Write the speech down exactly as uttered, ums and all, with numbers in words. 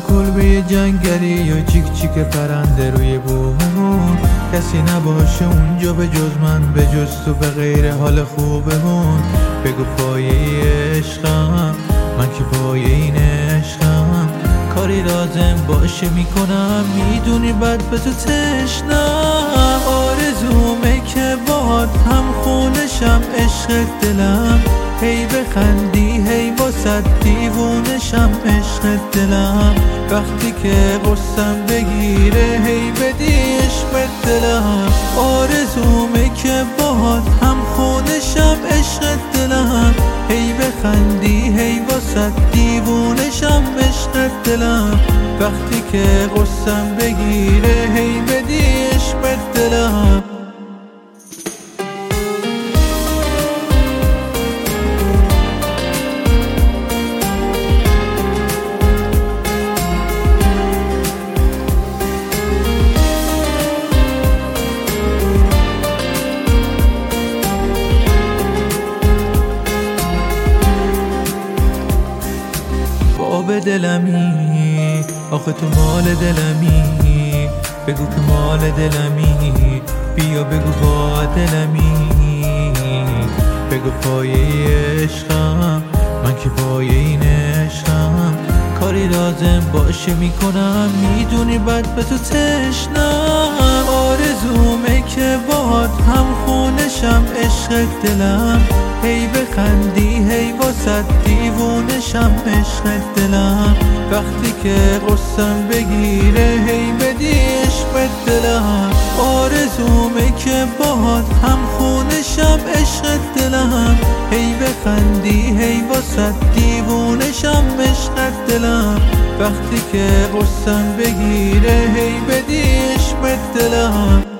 کلبه جنگلی یا چیک چیک پرنده روی بوممون، کسی نباشه اونجا به جز من، به جز تو به غیر حال خوبمون. بگو پایه عشقم، من که پایه این عشقم، کاری لازم باشه میکنم، میدونی بد به تو تشنم. آرزومه که باهات هم خونشم عشق دلم، هی بخندی هی واسه دیوونشم عشق دلم. وقتی که قصم بگیره هی بدی عشق دلم. آرزومه که باهات هم خونشم عشق دلم، هی بخندی هی واسه دیوونشم عشق دلم. وقتی که قصم بگیره هی بدی عشق دلم. به دلمی آخه تو مال دلمی، بگو که مال دلمی، بیا بگو با دلمی. بگو پایه عشقم، من که پایه این عشقم، کاری لازم باشه میکنم، میدونی بد به تو تشنم. آرزومه که باهات هم خونشم عشق دلم، هی بخندی هی واسه دیوونشم عشق دلم. وقتی که قصم بگیره هی بدی عشق دلم. آرزومه که باهات هم خونشم عشق دلم، هی بخندی هی واسه دیوونشم عشق دلم. وقتی که قصم بگیره هی بدی عشق دلم.